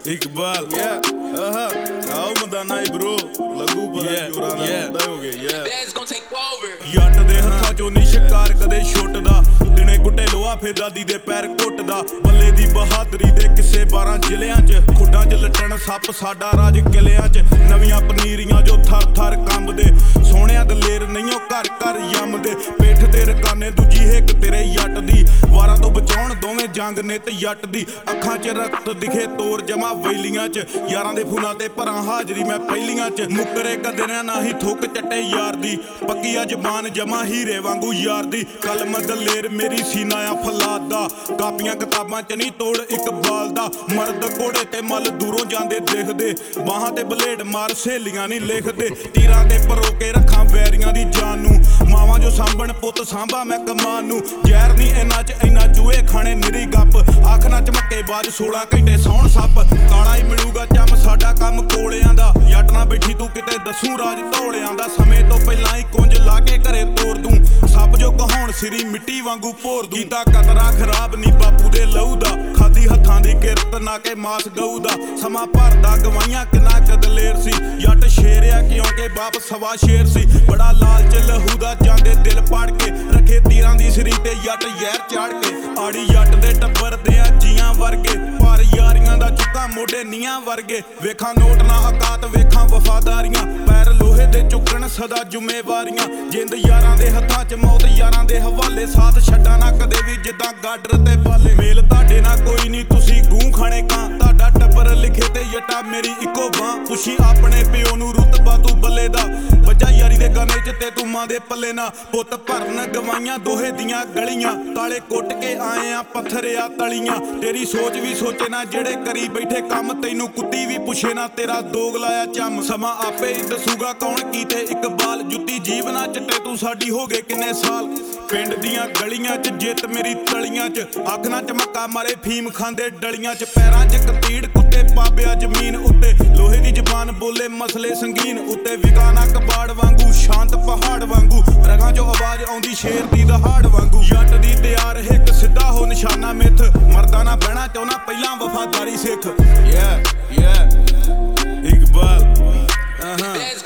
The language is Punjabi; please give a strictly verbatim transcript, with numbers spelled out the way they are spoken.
Iqbal, yeah, uh-huh. आओ मदाना ही bro, लगू पता जोरा ना मुद्दा हो गया, yeah. That's gonna take over. ਯੱਟ ਦੇ ਹੱਥਾਂ ਚੋਂ ਨੀ ਸ਼ਿਕਾਰ ਕਦੇ ਛੁੱਟਦਾ, ਦਿਨੇ ਗੁੱਟੇ ਲੋਹਾ ਫੇ ਦਾਦੀ ਦੇ ਪੈਰ ਘੁੱਟਦਾ, ਬੱਲੇ ਦੀ ਬਹਾਦਰੀ ਦੇ ਕਿਸੇ ਬਾਰਾਂ ਜ਼ਿਲ੍ਹਿਆਂ 'ਚ, ਖੁੱਡਾਂ 'ਚ ਲੱਟਣ ਸੱਪ ਸਾਡਾ ਰਾਜ ਕਿਲਿਆਂ 'ਚ, ਨਵੀਆਂ ਪਨੀਰੀਆਂ ਜੋ ਥਰ ਥਰ ਕੰਬਦੇ, ਸੋਹਣਿਆ ਦਲੇਰ ਨਹੀਂ ਉਹ ਘਰ ਘਰ ਯੰਮਦੇ, ਪਿੱਠ ਤੇ ਰਕਾਨੇ ਦੂਜੀ ਹਿੱਕ ਤੇਰੇ ਯੱਟ ਦੀ, ਵਾਰਾਂ ਤੋਂ ਬਚਾਉਣ ਦੋਵੇਂ ਜੰਗ ਨਿਤ ਯੱਟ ਦੀ, ਅੱਖਾਂ 'ਚ ਰਕਤ ਦਿਖੇ ਤੋਰ ਜਮਾ ਵੈਲੀਆਂ 'ਚ, ਯਾਰਾਂ ਦੇ ਫੁੱਲਾਂ ਤੇ ਭਰਾਂ ਹਾਜ਼ਰੀ ਮੈਂ ਪਹਿਲੀਆਂ 'ਚ, ਮੁੱਕਰੇ ਕਦੇ ਨਾ ਹੀ ਥੁੱਕ ਚੱਟੇ ਯਾਰ ਦੀ, ਪੱਕੀ ਆ ਜ਼ਬਾਨ ਜਮਾ ਹੀਰੇ ਵਾਂਗੂ ਯਾਰ ਦੀ, ਕਲਮ ਦਲੇਰ ਮੇਰੀ ਸੀਨਾ ਆ ਫਲਾਦ ਦਾ, ਕਾਪੀਆਂ ਕਿਤਾਬਾਂ 'ਚ ਨਹੀਂ ਤੋੜ ਇਕਬਾਲ ਦਾ, ਮਰਦ ਘੋੜੇ ਤੇ ਮੱਲ ਦੂਰੋਂ ਜਾਂਦੇ ਦਿਖਦੇ, ਬਾਹਾਂ ਤੇ ਬਲੇਡ ਮਾਰ ਸਹੇਲੀਆਂ ਨਹੀਂ ਲਿਖਦੇ, ਤੀਰਾਂ ਤੇ ਪਰੋ ਕੇ ਰੱਖਾਂ ਵੈਰੀਆਂ ਦੀ ਜਾਨ ਨੂੰ, ਮਾਵਾਂ ਜੋ ਸਾਂਭਣ ਪੁੱਤ ਸਾਂਭਾ ਮੈਂ ਕਮਾਨ ਨੂੰ, ਜ਼ਹਿਰ ਨਹੀਂ ਇਹਨਾਂ 'ਚ ਇੰਨਾ ਚੂਹੇ ਖਾਣੇ ਨਿਰੀ ਗੱਪ, ਅੱਖ ਨਾ ਝਮੱਕੇ ਬਾਅਦ ਸੋਲਾਂ ਘੰਟੇ ਸੌਣ ਸੱਪ, ਕਾਲਾ ਹੀ ਮਿਲੂਗਾ ਚੰਮ ਸਾਡਾ ਕੰਮ ਕੋਲਿਆਂ ਦਾ, ਜੱਟ ਨਾ ਬੈਠੀ ਤੂੰ ਕਿਤੇ ਦੱਸੂ ਰਾਜ ਧੌਲਿਆਂ ਦਾ, ਸਮੇਂ ਤੋਂ ਪਹਿਲਾਂ ਹੀ ਕੁੰਜ ਲਾ ਕੇ ਘਰੇ ਤੋਰ ਦੂੰ, ਸਭ ਜੋ ਕਹਾਉਣ ਸਿਰੀ ਮਿੱਟੀ ਵਾਂਗੂ ਭੋਰ ਦੂੰ, ਕੀਤਾ ਕਤਰਾ ਖਰਾਬ ਨਹੀਂ ਬਾਪੂ ਦੇ ਲਹੂ ਦਾ, ਖਾਦੀ ਹੱਥਾਂ ਦੀ ਕਿਰਤ ਨਾ ਕੇ ਮਾਸ ਗਊ ਦਾ, ਸਮਾਂ ਭਰਦਾ ਗਵਾਈਆਂ ਕਿੰਨਾ ਕੁ ਦਲੇਰ ਸੀ, ਜੱਟ ਸ਼ੇਰ ਆ ਕਿਉਂਕਿ ਬਾਪ ਸਵਾ ਸ਼ੇਰ ਸੀ, ਬੜਾ ਲਾਲਚ ਲਹੂ ਦਾ ਜਾਂਦੇ ਦਿਲ ਪਾੜ ਕੇ, ਰੱਖੇ ਤੀਰਾਂ ਦੀ ਸਰੀ ਤੇ ਜੱਟ ਜ਼ਹਿਰ ਚਾੜ ਕੇ, ਆੜੀ ਜੱਟ ਦੇ ਟੱਬਰ ਦੇ ਆ ਜੀਆਂ ਵਰਗੇ, ਪਰ ਯਾਰੀਆਂ ਦਾ ਚੁੱਕਾ ਮੋਢੇ ਨੀਆਂ ਵਰਗੇ, ਵੇਖਾਂ ਨੋਟ ਨਾ ਔਕਾਤ ਵੇਖਾਂ ਵਫਾਦਾਰੀਆਂ, ਪੈਰ ਲੋਹੇ ਦੇ ਚੁੱਕਣ ਸਦਾ ਜ਼ਿੰਮੇਵਾਰੀਆਂ, ਜਿੰਦ ਯਾਰਾਂ ਦੇ ਹੱਥਾਂ 'ਚ ਮੌਤ ਯਾਰਾਂ ਦੇ ਹਵਾਲੇ, ਸਾਥ ਛੱਡਾਂ ਨਾ ਕਦੇ ਵੀ ਜਿੱਦਾਂ ਗਾਡਰ ਤੇ ਬਾਲੇ, ਮੇਲ ਤੁਹਾਡੇ ਨਾਲ ਕੋਈ ਨਹੀਂ ਤੁਸੀਂ ਗੂੰ ਖਾਣੇ ਕਾਂ, ਤੁਹਾਡਾ ਟੱਬਰ ਲਿਖੇ ਤੇ ਜੱਟਾ ਮੇਰੀ ਇੱਕੋ ਬਾਂਹ, ਪੁੱਛੀ ਆਪਣੇ ਪਿਓ ਨੂੰ ਰੁਤਬਾ ਤੂੰ ਬੱਲੇ ਦਾ, ਵੱਜਾ ਯਾਰੀ ਦੇ ਗਾਨੇ 'ਚ ਤੇ ਤੂੰ ਮਾਂ ਦੇ ਪੱਲੇ ਨਾ, ਪੁੱਤ ਭਰਨ ਗਵਾਈਆਂ ਦੋਹੇ ਦੀਆਂ ਗਲੀਆਂ, ਤਾਲੇ ਕੁੱਟ ਕੇ ਆਏ ਆ ਪੱਥਰਿਆ ਤਲੀਆਂ, ਤੇਰੀ ਸੋਚ ਵੀ ਸੋਚੇ ਨਾ ਜਿਹੜੇ ਕਰੀ ਬੈਠੇ ਕੰਮ, ਤੈਨੂੰ ਕੁੱਤੀ ਵੀ ਪੁੱਛੇ ਨਾ ਤੇਰਾ ਦੋਗ ਲਾਇਆ ਚੰਮ, ਸਮਾਂ ਆਪੇ ਹੀ ਦੱਸੂਗਾ ਕੌਣ ਕੀਤੇ ਇਕਬਾਲ, ਜੁੱਤੀ ਜੀਭ ਨਾ ਚੱਟੇ ਤੂੰ ਸਾਡੀ ਹੋ ਗਏ ਕਿੰਨੇ ਸਾਲ, ਪਿੰਡ ਦੀਆਂ ਗਲੀਆਂ 'ਚ ਜਿੱਤ ਮੇਰੀ ਤਲੀਆਂ 'ਚ, ਅੱਖ ਨਾ ਚਮਕਾ ਮਾਰੇ ਫੀਮ ਖਾਂਦੇ ਡਲੀਆਂ 'ਚ, ਪੈਰਾਂ 'ਚ ਕਤੀੜ ਕੁੱਤੇ ਪਾਬਿਆ ਜ਼ਮੀਨ ਉੱਤੇ, ਲੋਹੇ ਦੀ ਜ਼ਬਾਨ ਬੋਲੇ ਮਸਲੇ ਸੰਗੀਨ ਉੱਤੇ, ਵਿਕਾਨਾ ਕਬਾੜ ਵਾਂਗੂ ਸ਼ਾਂਤ ਪਹਾੜ ਵਾਂਗੂ, ਰਗਾਂ 'ਚੋਂ ਆਵਾਜ਼ ਆਉਂਦੀ ਸ਼ੇਰ ਦੀ ਦਹਾੜ ਵਾਂਗੂ, ਜੱਟ ਦੀ ਤਿਆਰ ਹਿੱਕ ਸਿੱਧਾ ਹੋ ਨਿਸ਼ਾਨਾ ਮਿੱਥ, ਮਰਦਾਂ ਨਾ ਬਹਿਣਾ ਚਾਹੁੰਦਾ ਪਹਿਲਾਂ ਵਫਾਦਾਰੀ ਸਿੱਖ, yeah yeah Iqbal, uh-huh